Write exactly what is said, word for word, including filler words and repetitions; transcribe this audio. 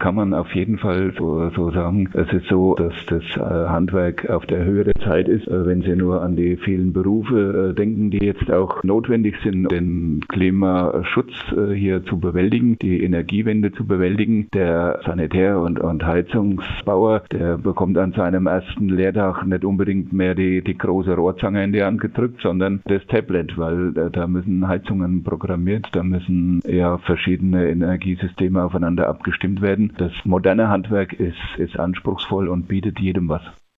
kann man auf jeden Fall so, so sagen. Es ist so, dass das äh, Handwerk auf der Höhe der Zeit ist. Äh, wenn Sie nur an die vielen Berufe äh, denken, die jetzt auch notwendig sind, den Klimaschutz äh, hier zu bewältigen, die Energiewende zu bewältigen. Der Sanitär- und, und Heizungsbauer, der bekommt an seinem ersten Lehrtag nicht unbedingt mehr die, die große Rohrzange in die Hand gedrückt, sondern das Tablet, weil äh, da müssen Heizungen programmiert, da müssen ja verschiedene Energiesysteme aufeinander abgestimmt werden. Das moderne Handwerk ist, ist anspruchsvoll und bietet jedem was.